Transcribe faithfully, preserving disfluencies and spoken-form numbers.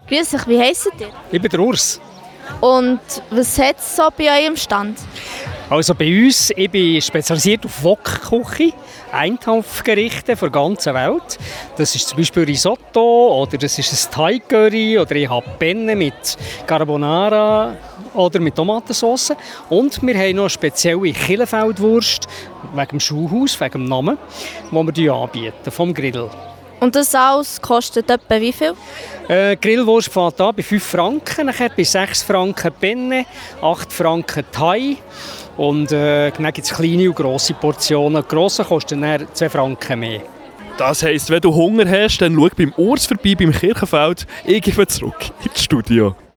Grüß euch, wie heisst ihr? Ich bin der Urs. Und was hat es so bei eurem Stand? Also bei uns, ich bin spezialisiert auf Wok-Küche, Eintopfgerichte von der ganzen Welt. Das ist zum Beispiel Risotto oder das ist ein Thai-Curry oder ich habe Penne mit Carbonara oder mit Tomatensauce. Und wir haben noch eine spezielle Killefeldwurst wegen dem Schulhaus, wegen dem Namen, die wir anbieten, vom Grill. Und das alles kostet etwa wie viel? Äh, Grillwurst fängt an bei fünf Franken, nachher bei sechs Franken Penne, acht Franken Thai. Und äh, dann gibt es kleine und grosse Portionen. Die grossen kosten dann zwei Franken mehr. Das heisst, wenn du Hunger hast, dann schau beim Urs vorbei, beim Kirchenfeld. Ich gebe zurück ins Studio.